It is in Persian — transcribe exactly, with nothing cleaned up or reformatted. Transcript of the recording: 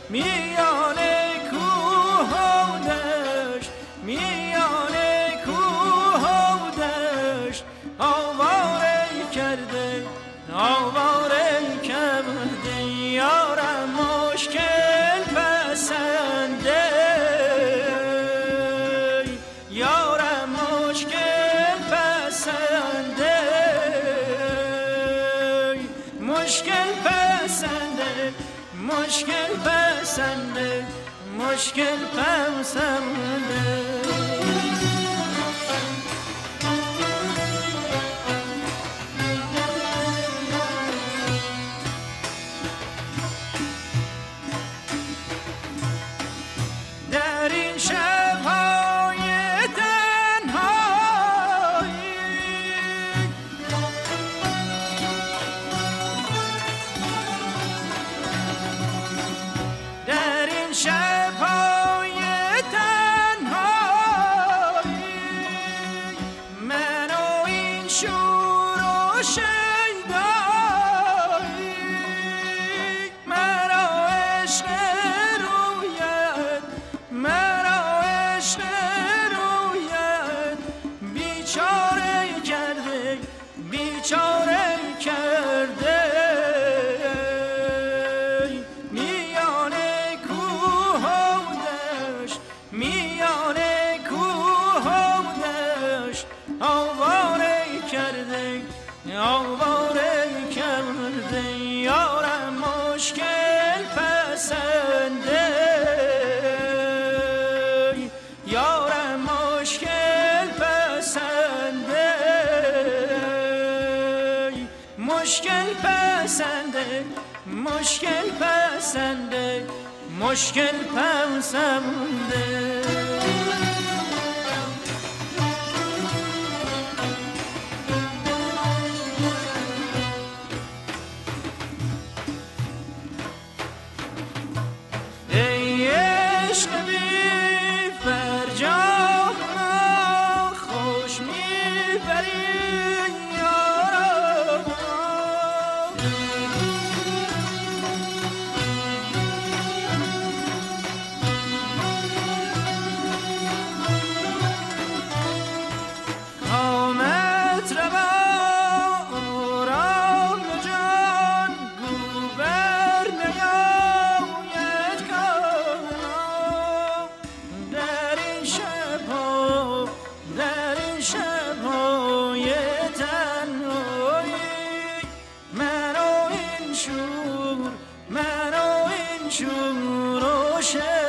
میان کوه و دشت، میان کوه و دشت آواره کرده، آواره کرده یارم مشکل پسنده، یارم مشکل پسنده، مشکل پسنده، مشکل پسنده، مشکل پسنده. در این شب‌های تنهایی در این شب‌های تنهایی من و این شور و شیدایی مرا عشق رویت، مرا عشق رویت بیچاره کرده، بیچاره کرده میان کوه و دشت، میان کوه و دشت آواره کرده، آواره کرده یارم مشکل پسنده، یارم مشکل پسنده، مشکل پسنده، مشکل پسنده، مشکل پسنده. ای عشق بی فرجام خوش میبری یارم، آمد روا آرام جان گوبر نیاید کارم در این شب‌ها، در این شب‌های تنهایی من و این شور، من و این شور و شب